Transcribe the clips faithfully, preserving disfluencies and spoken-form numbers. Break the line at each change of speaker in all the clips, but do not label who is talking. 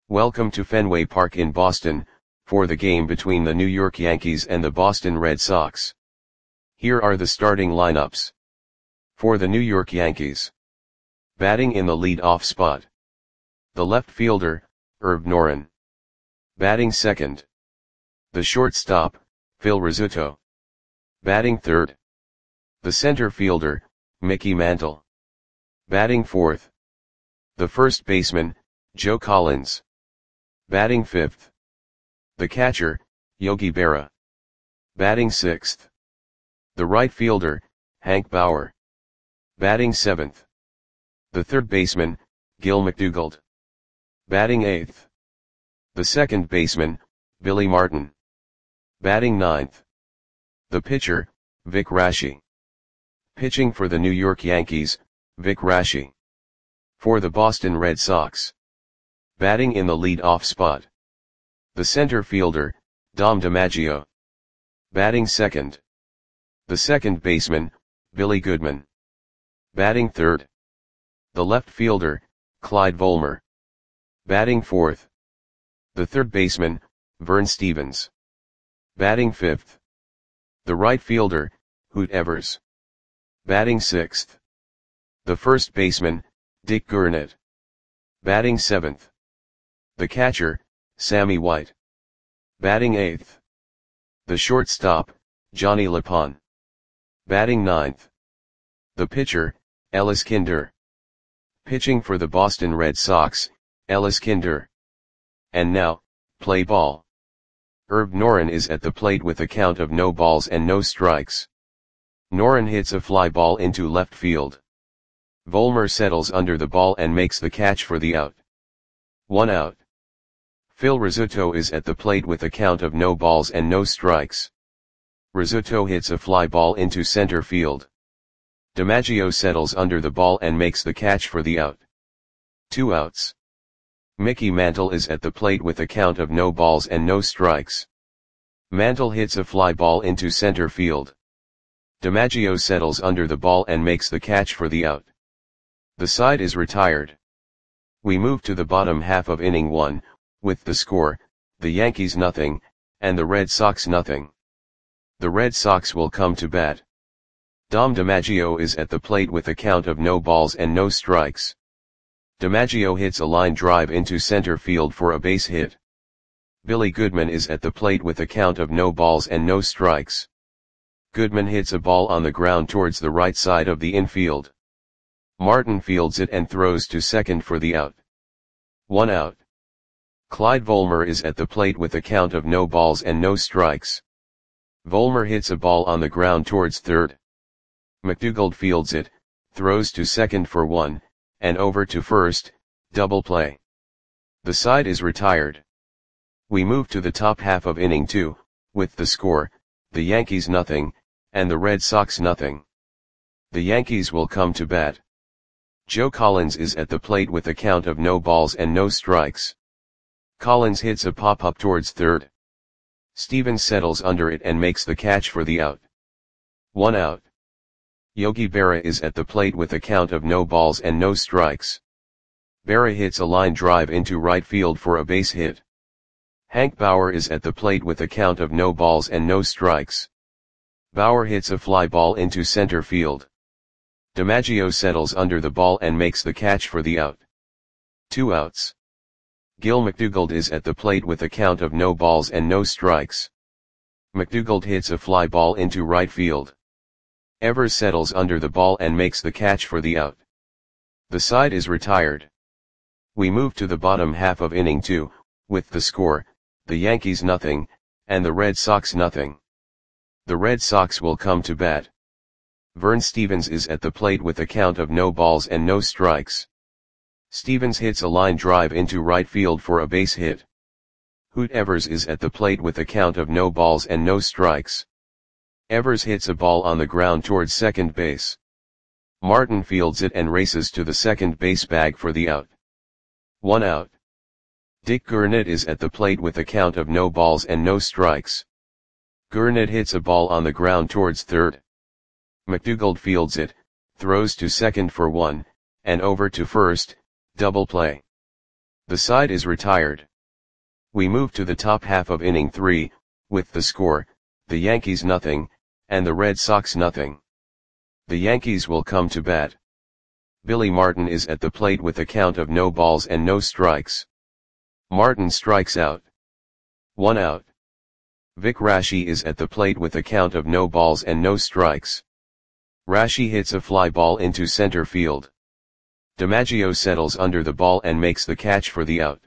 Welcome to Fenway Park in Boston, for the game between the New York Yankees and the Boston Red Sox. Here are the starting lineups. For the New York Yankees. Batting in the lead-off spot. The left fielder, Herb Noren. Batting second. The shortstop, Phil Rizzuto. Batting third. The center fielder, Mickey Mantle. Batting fourth. The first baseman, Joe Collins. Batting fifth. The catcher, Yogi Berra. Batting sixth. The right fielder, Hank Bauer. Batting seventh. The third baseman, Gil McDougald. Batting eighth. The second baseman, Billy Martin. Batting ninth. The pitcher, Vic Raschi. Pitching for the New York Yankees, Vic Raschi. For the Boston Red Sox. Batting in the lead-off spot. The center fielder, Dom DiMaggio. Batting second. The second baseman, Billy Goodman. Batting third. The left fielder, Clyde Volmer. Batting fourth. The third baseman, Vern Stephens. Batting fifth. The right fielder, Hoot Evers. Batting sixth. The first baseman, Dick Gurnett. Batting seventh. The catcher, Sammy White. Batting eighth. The shortstop, Johnny LePon. Batting ninth. The pitcher, Ellis Kinder. Pitching for the Boston Red Sox, Ellis Kinder. And now, play ball. Herb Noren is at the plate with a count of no balls and no strikes. Noren hits a fly ball into left field. Volmer settles under the ball and makes the catch for the out. One out. Phil Rizzuto is at the plate with a count of no balls and no strikes. Rizzuto hits a fly ball into center field. DiMaggio settles under the ball and makes the catch for the out. Two outs. Mickey Mantle is at the plate with a count of no balls and no strikes. Mantle hits a fly ball into center field. DiMaggio settles under the ball and makes the catch for the out. The side is retired. We move to the bottom half of inning one, with the score, the Yankees nothing, and the Red Sox nothing. The Red Sox will come to bat. Dom DiMaggio is at the plate with a count of no balls and no strikes. DiMaggio hits a line drive into center field for a base hit. Billy Goodman is at the plate with a count of no balls and no strikes. Goodman hits a ball on the ground towards the right side of the infield. Martin fields it and throws to second for the out. One out. Clyde Volmer is at the plate with a count of no balls and no strikes. Volmer hits a ball on the ground towards third. McDougald fields it, throws to second for one, and over to first, double play. The side is retired. We move to the top half of inning two, with the score, the Yankees nothing, and the Red Sox nothing. The Yankees will come to bat. Joe Collins is at the plate with a count of no balls and no strikes. Collins hits a pop-up towards third. Stephens settles under it and makes the catch for the out. One out. Yogi Berra is at the plate with a count of no balls and no strikes. Berra hits a line drive into right field for a base hit. Hank Bauer is at the plate with a count of no balls and no strikes. Bauer hits a fly ball into center field. DiMaggio settles under the ball and makes the catch for the out. Two outs. Gil McDougald is at the plate with a count of no balls and no strikes. McDougald hits a fly ball into right field. Evers settles under the ball and makes the catch for the out. The side is retired. We move to the bottom half of inning two, with the score, the Yankees nothing, and the Red Sox nothing. The Red Sox will come to bat. Vern Stephens is at the plate with a count of no balls and no strikes. Stephens hits a line drive into right field for a base hit. Hoot Evers is at the plate with a count of no balls and no strikes. Evers hits a ball on the ground towards second base. Martin fields it and races to the second base bag for the out. One out. Dick Gurnett is at the plate with a count of no balls and no strikes. Gurnett hits a ball on the ground towards third. McDougald fields it, throws to second for one, and over to first, double play. The side is retired. We move to the top half of inning three, with the score, the Yankees nothing, and the Red Sox nothing. The Yankees will come to bat. Billy Martin is at the plate with a count of no balls and no strikes. Martin strikes out. One out. Vic Raschi is at the plate with a count of no balls and no strikes. Raschi hits a fly ball into center field. DiMaggio settles under the ball and makes the catch for the out.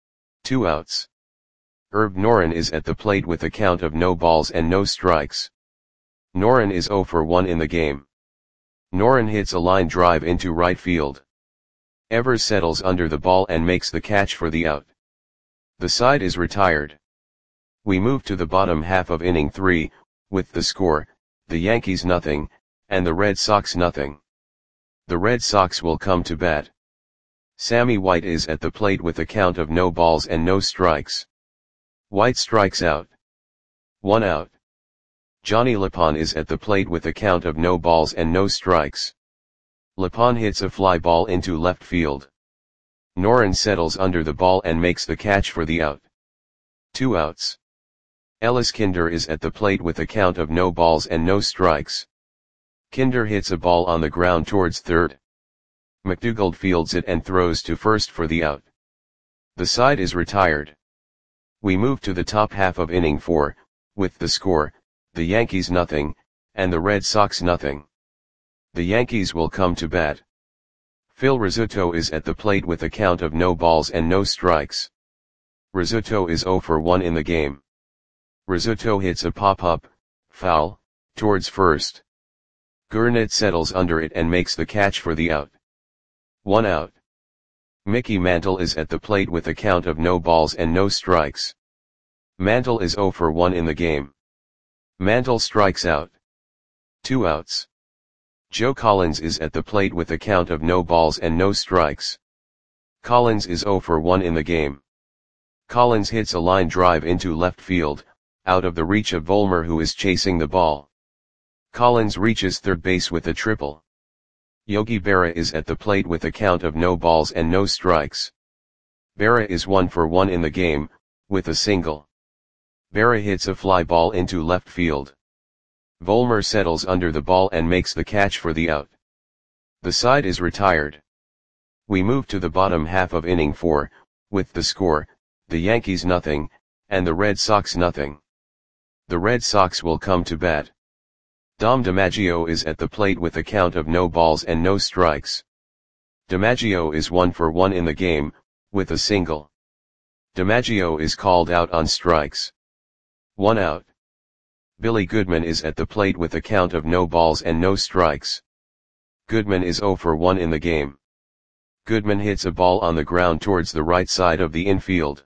Two outs. Herb Noren is at the plate with a count of no balls and no strikes. Noren is oh for one in the game. Noren hits a line drive into right field. Evers settles under the ball and makes the catch for the out. The side is retired. We move to the bottom half of inning three, with the score, the Yankees nothing, and the Red Sox nothing. The Red Sox will come to bat. Sammy White is at the plate with a count of no balls and no strikes. White strikes out. One out. Johnny Lapon is at the plate with a count of no balls and no strikes. Lapon hits a fly ball into left field. Noren settles under the ball and makes the catch for the out. Two outs. Ellis Kinder is at the plate with a count of no balls and no strikes. Kinder hits a ball on the ground towards third. McDougald fields it and throws to first for the out. The side is retired. We move to the top half of inning four, with the score, the Yankees nothing, and the Red Sox nothing. The Yankees will come to bat. Phil Rizzuto is at the plate with a count of no balls and no strikes. Rizzuto is oh for one in the game. Rizzuto hits a pop-up, foul, towards first. Gurnett settles under it and makes the catch for the out. One out. Mickey Mantle is at the plate with a count of no balls and no strikes. Mantle is oh for one in the game. Mantle strikes out. Two outs. Joe Collins is at the plate with a count of no balls and no strikes. Collins is oh for one in the game. Collins hits a line drive into left field, out of the reach of Vollmer, who is chasing the ball. Collins reaches third base with a triple. Yogi Berra is at the plate with a count of no balls and no strikes. Berra is one for one in the game, with a single. Berra hits a fly ball into left field. Vollmer settles under the ball and makes the catch for the out. The side is retired. We move to the bottom half of inning four, with the score, the Yankees nothing, and the Red Sox nothing. The Red Sox will come to bat. Dom DiMaggio is at the plate with a count of no balls and no strikes. DiMaggio is one for one in the game, with a single. DiMaggio is called out on strikes. One out. Billy Goodman is at the plate with a count of no balls and no strikes. Goodman is oh for one in the game. Goodman hits a ball on the ground towards the right side of the infield.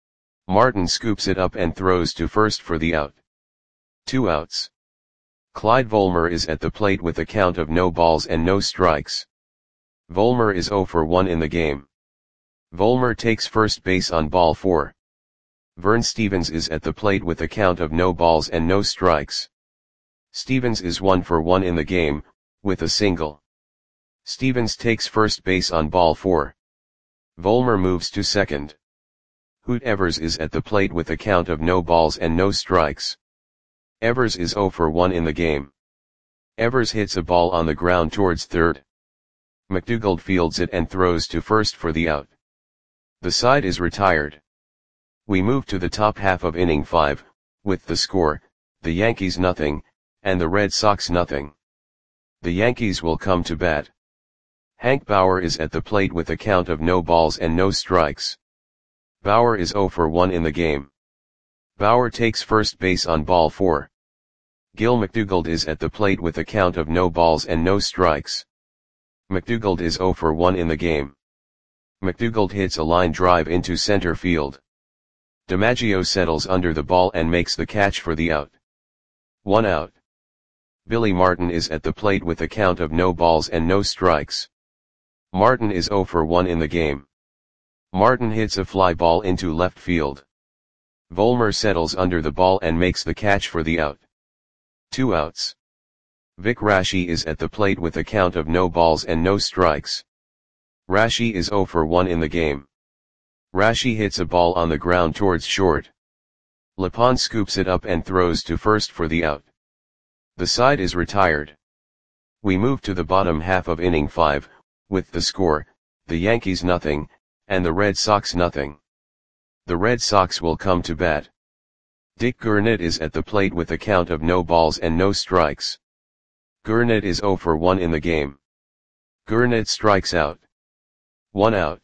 Martin scoops it up and throws to first for the out. Two outs. Clyde Vollmer is at the plate with a count of no balls and no strikes. Vollmer is oh for one in the game. Vollmer takes first base on ball four. Vern Stevens is at the plate with a count of no balls and no strikes. Stevens is one for one in the game, with a single. Stevens takes first base on ball four. Vollmer moves to second. Hoot Evers is at the plate with a count of no balls and no strikes. Evers is oh for one in the game. Evers hits a ball on the ground towards third. McDougald fields it and throws to first for the out. The side is retired. We move to the top half of inning five, with the score, the Yankees nothing, and the Red Sox nothing. The Yankees will come to bat. Hank Bauer is at the plate with a count of no balls and no strikes. Bauer is oh for one in the game. Bauer takes first base on ball four. Gil McDougald is at the plate with a count of no balls and no strikes. McDougald is oh for one in the game. McDougald hits a line drive into center field. DiMaggio settles under the ball and makes the catch for the out. One out. Billy Martin is at the plate with a count of no balls and no strikes. Martin is oh for one in the game. Martin hits a fly ball into left field. Vollmer settles under the ball and makes the catch for the out. Two outs. Vic Raschi is at the plate with a count of no balls and no strikes. Raschi is oh for one in the game. Rashi hits a ball on the ground towards short. Lapon scoops it up and throws to first for the out. The side is retired. We move to the bottom half of inning five, with the score, the Yankees nothing, and the Red Sox nothing. The Red Sox will come to bat. Dick Gurnett is at the plate with a count of no balls and no strikes. Gurnett is oh for one in the game. Gurnett strikes out. One out.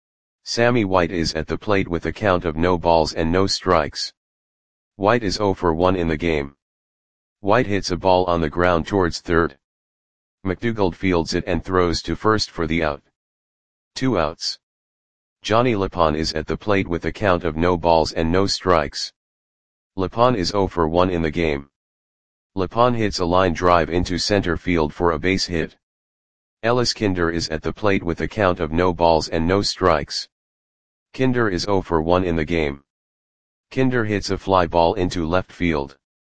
Sammy White is at the plate with a count of no balls and no strikes. White is oh for one in the game. White hits a ball on the ground towards third. McDougald fields it and throws to first for the out. Two outs. Johnny Lapon is at the plate with a count of no balls and no strikes. Lapon is oh for one in the game. Lapon hits a line drive into center field for a base hit. Ellis Kinder is at the plate with a count of no balls and no strikes. Kinder is oh for one in the game. Kinder hits a fly ball into left field.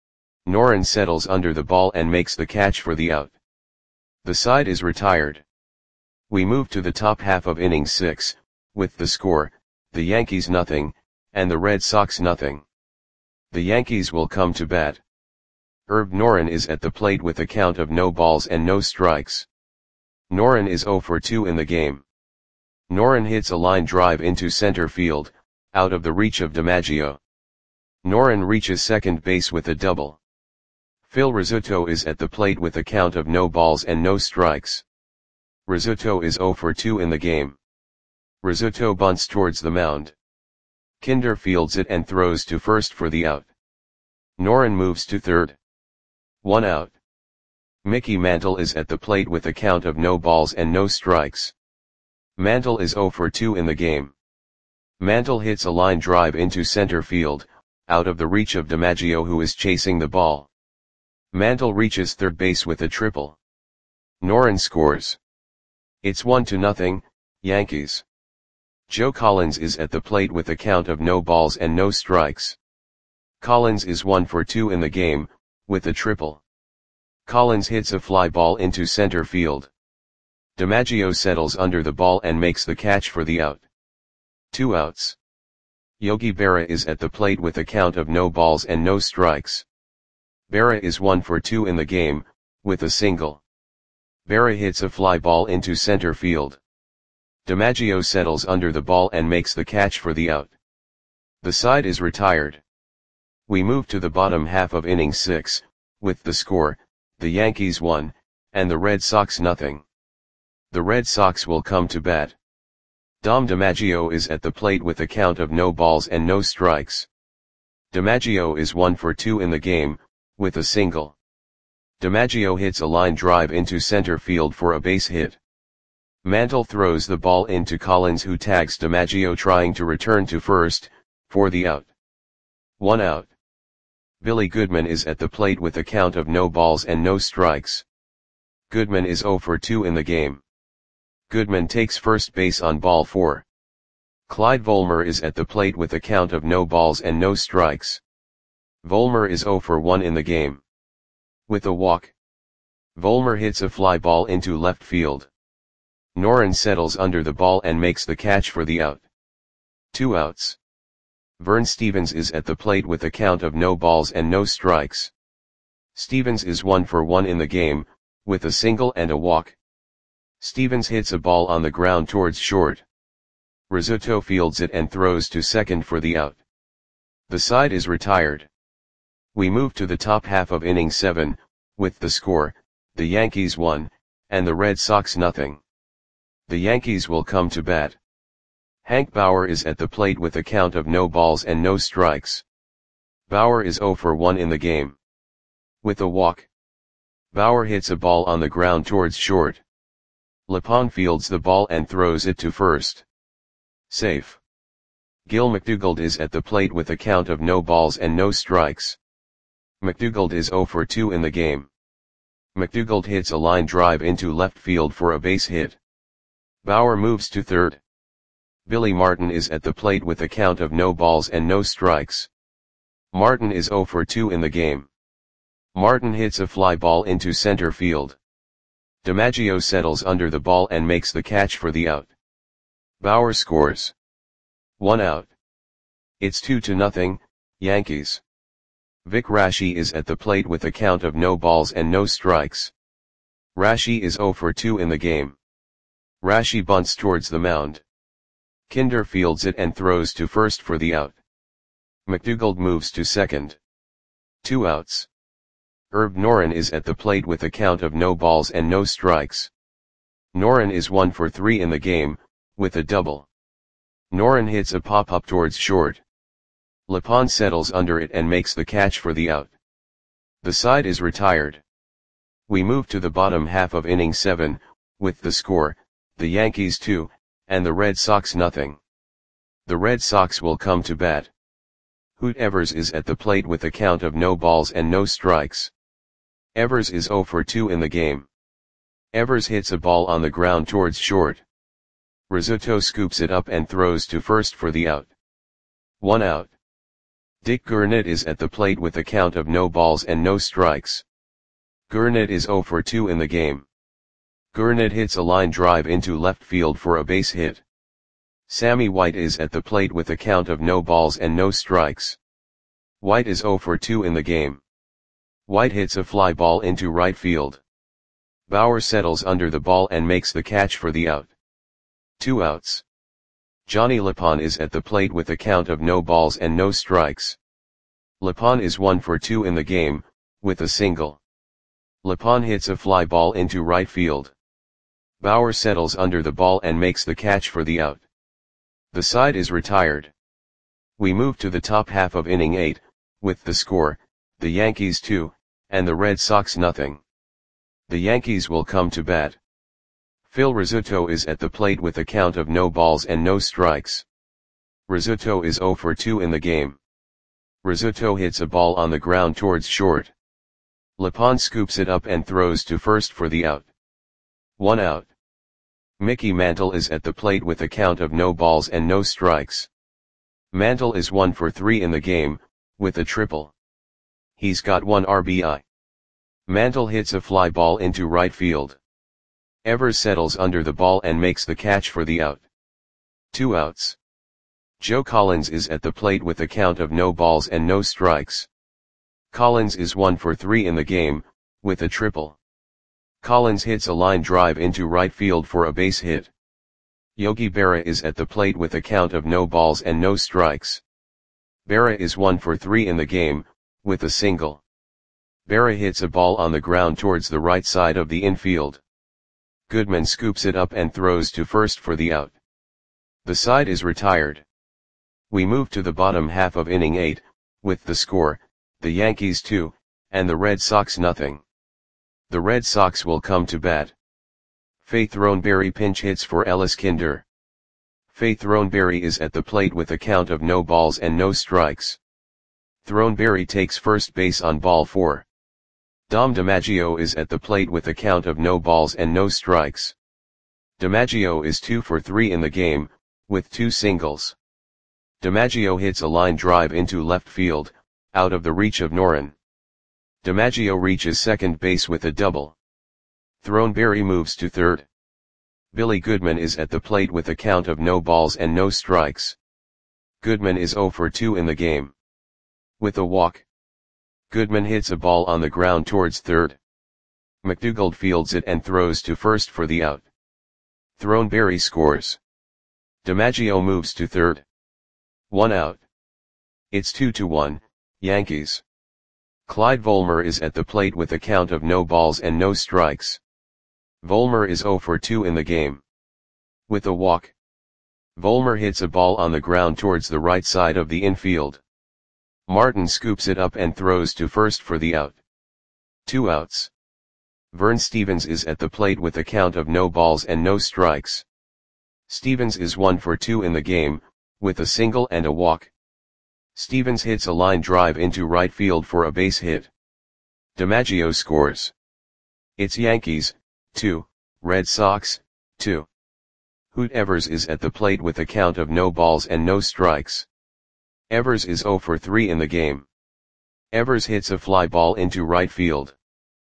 Noren settles under the ball and makes the catch for the out. The side is retired. We move to the top half of inning six, with the score, the Yankees nothing, and the Red Sox nothing. The Yankees will come to bat. Herb Noren is at the plate with a count of no balls and no strikes. Noren is oh for two in the game. Noren hits a line drive into center field, out of the reach of DiMaggio. Noren reaches second base with a double. Phil Rizzuto is at the plate with a count of no balls and no strikes. Rizzuto is oh for two in the game. Rizzuto bunts towards the mound. Kinder fields it and throws to first for the out. Noren moves to third. One out. Mickey Mantle is at the plate with a count of no balls and no strikes. Mantle is oh for two in the game. Mantle hits a line drive into center field, out of the reach of DiMaggio who is chasing the ball. Mantle reaches third base with a triple. Noren scores. It's one to nothing, Yankees. Joe Collins is at the plate with a count of no balls and no strikes. Collins is one for two in the game, with a triple. Collins hits a fly ball into center field. DiMaggio settles under the ball and makes the catch for the out. Two outs. Yogi Berra is at the plate with a count of no balls and no strikes. Berra is one for two in the game, with a single. Berra hits a fly ball into center field. DiMaggio settles under the ball and makes the catch for the out. The side is retired. We move to the bottom half of inning six, with the score, the Yankees one, and the Red Sox nothing. The Red Sox will come to bat. Dom DiMaggio is at the plate with a count of no balls and no strikes. DiMaggio is one for two in the game, with a single. DiMaggio hits a line drive into center field for a base hit. Mantle throws the ball into Collins who tags DiMaggio trying to return to first, for the out. One out. Billy Goodman is at the plate with a count of no balls and no strikes. Goodman is oh for two in the game. Goodman takes first base on ball four. Clyde Volmer is at the plate with a count of no balls and no strikes. Volmer is oh for one in the game. With a walk. Volmer hits a fly ball into left field. Noren settles under the ball and makes the catch for the out. Two outs. Vern Stevens is at the plate with a count of no balls and no strikes. Stevens is one for one in the game, with a single and a walk. Stevens hits a ball on the ground towards short. Rizzuto fields it and throws to second for the out. The side is retired. We move to the top half of inning seven, with the score, the Yankees one, and the Red Sox nothing. The Yankees will come to bat. Hank Bauer is at the plate with a count of no balls and no strikes. Bauer is oh for one in the game. With a walk. Bauer hits a ball on the ground towards short. Lapon fields the ball and throws it to first. Safe. Gil McDougald is at the plate with a count of no balls and no strikes. McDougald is oh for two in the game. McDougald hits a line drive into left field for a base hit. Bauer moves to third. Billy Martin is at the plate with a count of no balls and no strikes. Martin is oh for two in the game. Martin hits a fly ball into center field. DiMaggio settles under the ball and makes the catch for the out. Bauer scores. One out. It's two to nothing, Yankees. Vic Raschi is at the plate with a count of no balls and no strikes. Raschi is oh for two in the game. Raschi bunts towards the mound. Kinder fields it and throws to first for the out. McDougald moves to second. Two outs. Herb Noren is at the plate with a count of no balls and no strikes. Noren is one for three in the game, with a double. Noren hits a pop-up towards short. Lepond settles under it and makes the catch for the out. The side is retired. We move to the bottom half of inning seven, with the score, the Yankees two, and the Red Sox nothing. The Red Sox will come to bat. Hoot Evers is at the plate with a count of no balls and no strikes. Evers is oh for two in the game. Evers hits a ball on the ground towards short. Rizzuto scoops it up and throws to first for the out. One out. Dick Gurnett is at the plate with a count of no balls and no strikes. Gurnett is oh for two in the game. Gurnett hits a line drive into left field for a base hit. Sammy White is at the plate with a count of no balls and no strikes. White is oh for two in the game. White hits a fly ball into right field. Bauer settles under the ball and makes the catch for the out. Two outs. Johnny Lepond is at the plate with a count of no balls and no strikes. Lepond is one for two in the game, with a single. Lepond hits a fly ball into right field. Bauer settles under the ball and makes the catch for the out. The side is retired. We move to the top half of inning eight, with the score, the Yankees two, and the Red Sox nothing. The Yankees will come to bat. Phil Rizzuto is at the plate with a count of no balls and no strikes. Rizzuto is oh for two in the game. Rizzuto hits a ball on the ground towards short. Lepond scoops it up and throws to first for the out. One out. Mickey Mantle is at the plate with a count of no balls and no strikes. Mantle is one for three in the game, with a triple. He's got one R B I. Mantle hits a fly ball into right field. Evers settles under the ball and makes the catch for the out. Two outs. Joe Collins is at the plate with a count of no balls and no strikes. Collins is one for three in the game, with a triple. Collins hits a line drive into right field for a base hit. Yogi Berra is at the plate with a count of no balls and no strikes. Berra is one for three in the game, with a single. Berra hits a ball on the ground towards the right side of the infield. Goodman scoops it up and throws to first for the out. The side is retired. We move to the bottom half of inning eight, with the score, the Yankees two, and the Red Sox nothing. The Red Sox will come to bat. Faith Throneberry pinch hits for Ellis Kinder. Faith Throneberry is at the plate with a count of no balls and no strikes. Throneberry takes first base on ball four. Dom DiMaggio is at the plate with a count of no balls and no strikes. DiMaggio is two for three in the game, with two singles. DiMaggio hits a line drive into left field, out of the reach of Noren. DiMaggio reaches second base with a double. Throneberry moves to third. Billy Goodman is at the plate with a count of no balls and no strikes. Goodman is oh for two in the game. With a walk. Goodman hits a ball on the ground towards third. McDougald fields it and throws to first for the out. Throneberry scores. DiMaggio moves to third. One out. It's two to one, Yankees. Clyde Volmer is at the plate with a count of no balls and no strikes. Volmer is oh for two in the game. With a walk. Volmer hits a ball on the ground towards the right side of the infield. Martin scoops it up and throws to first for the out. Two outs. Vern Stevens is at the plate with a count of no balls and no strikes. Stevens is one for two in the game, with a single and a walk. Stevens hits a line drive into right field for a base hit. DiMaggio scores. It's Yankees, two, Red Sox, two. Hoot Evers is at the plate with a count of no balls and no strikes. Evers is oh for three in the game. Evers hits a fly ball into right field.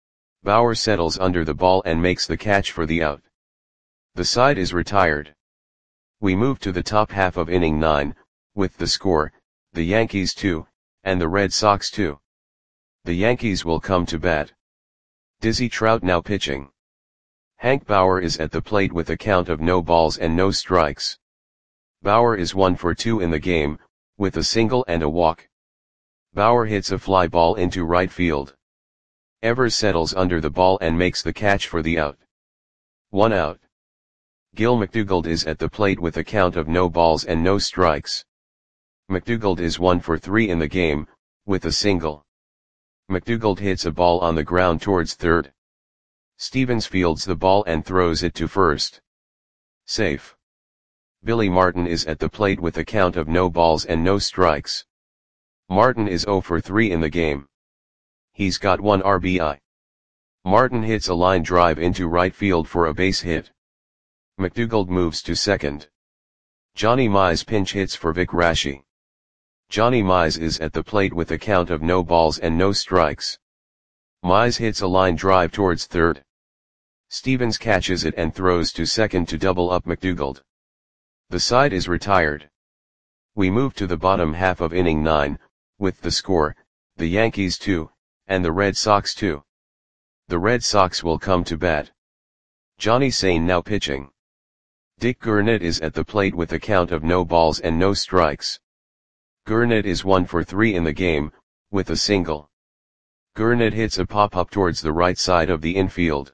Bauer settles under the ball and makes the catch for the out. The side is retired. We move to the top half of inning nine, with the score, the Yankees two, and the Red Sox two. The Yankees will come to bat. Dizzy Trout now pitching. Hank Bauer is at the plate with a count of no balls and no strikes. Bauer is one for two in the game, with a single and a walk. Bauer hits a fly ball into right field. Evers settles under the ball and makes the catch for the out. One out. Gil McDougald is at the plate with a count of no balls and no strikes. McDougald is one for three in the game, with a single. McDougald hits a ball on the ground towards third. Stevens fields the ball and throws it to first. Safe. Billy Martin is at the plate with a count of no balls and no strikes. Martin is zero for three in the game. He's got one R B I. Martin hits a line drive into right field for a base hit. McDougald moves to second. Johnny Mize pinch hits for Vic Raschi. Johnny Mize is at the plate with a count of no balls and no strikes. Mize hits a line drive towards third. Stevens catches it and throws to second to double up McDougald. The side is retired. We move to the bottom half of inning nine, with the score, the Yankees two, and the Red Sox two. The Red Sox will come to bat. Johnny Sain now pitching. Dick Gurnett is at the plate with a count of no balls and no strikes. Gurnett is one for three in the game, with a single. Gurnett hits a pop-up towards the right side of the infield.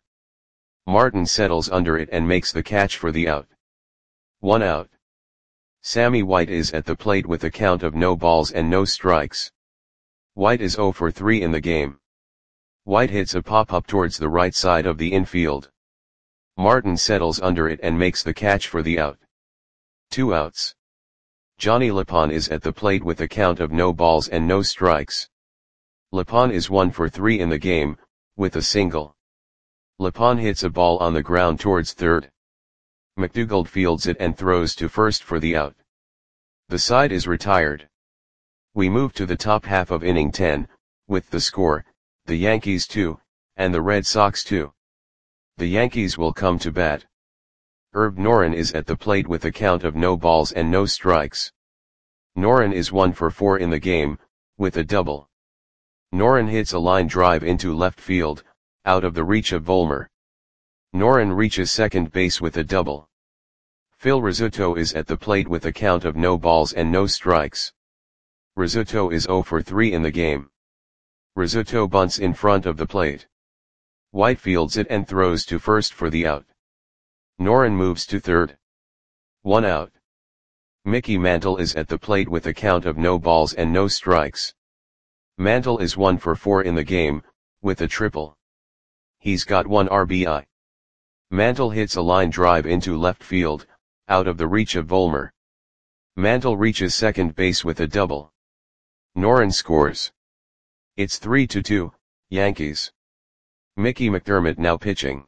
Martin settles under it and makes the catch for the out. One out. Sammy White is at the plate with a count of no balls and no strikes. White is zero for three in the game. White hits a pop-up towards the right side of the infield. Martin settles under it and makes the catch for the out. Two outs. Johnny Lapon is at the plate with a count of no balls and no strikes. Lapon is one for three in the game, with a single. Lapon hits a ball on the ground towards third. McDougald fields it and throws to first for the out. The side is retired. We move to the top half of inning ten, with the score, the Yankees two, and the Red Sox two. The Yankees will come to bat. Herb Noren is at the plate with a count of no balls and no strikes. Noren is one for four in the game, with a double. Noren hits a line drive into left field, out of the reach of Vollmer. Noren reaches second base with a double. Phil Rizzuto is at the plate with a count of no balls and no strikes. Rizzuto is zero for three in the game. Rizzuto bunts in front of the plate. White fields it and throws to first for the out. Noren moves to third. One out. Mickey Mantle is at the plate with a count of no balls and no strikes. Mantle is one for four in the game, with a triple. He's got one R B I. Mantle hits a line drive into left field, out of the reach of Vollmer. Mantle reaches second base with a double. Noren scores. It's three to two, Yankees. Mickey McDermott now pitching.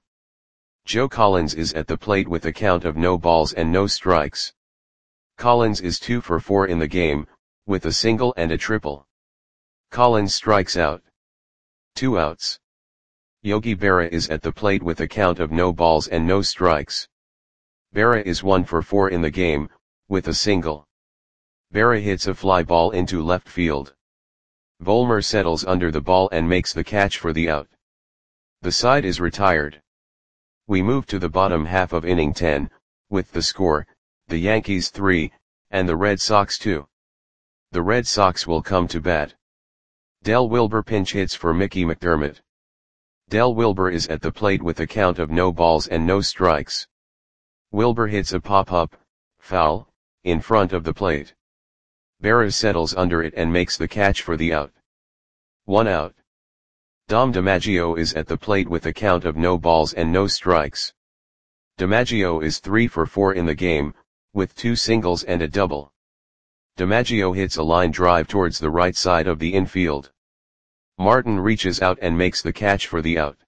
Joe Collins is at the plate with a count of no balls and no strikes. Collins is two for four in the game, with a single and a triple. Collins strikes out. Two outs. Yogi Berra is at the plate with a count of no balls and no strikes. Berra is one for four in the game, with a single. Berra hits a fly ball into left field. Vollmer settles under the ball and makes the catch for the out. The side is retired. We move to the bottom half of inning ten, with the score, the Yankees three, and the Red Sox two. The Red Sox will come to bat. Del Wilber pinch hits for Mickey McDermott. Del Wilber is at the plate with a count of no balls and no strikes. Wilber hits a pop-up, foul, in front of the plate. Berra settles under it and makes the catch for the out. One out. Dom DiMaggio is at the plate with a count of no balls and no strikes. DiMaggio is three for four in the game, with two singles and a double. DiMaggio hits a line drive towards the right side of the infield. Martin reaches out and makes the catch for the out.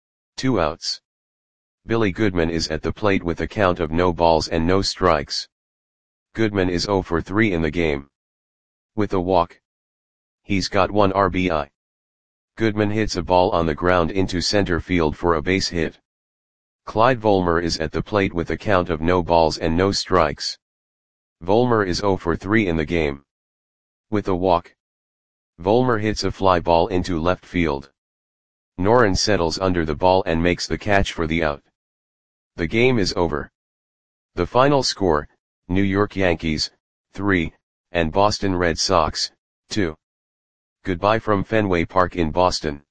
Two outs. Billy Goodman is at the plate with a count of no balls and no strikes. Goodman is zero for three in the game. With a walk. He's got one R B I. Goodman hits a ball on the ground into center field for a base hit. Clyde Vollmer is at the plate with a count of no balls and no strikes. Vollmer is zero for three in the game. With a walk, Vollmer hits a fly ball into left field. Noren settles under the ball and makes the catch for the out. The game is over. The final score, New York Yankees, three, and Boston Red Sox, two. Goodbye from Fenway Park in Boston.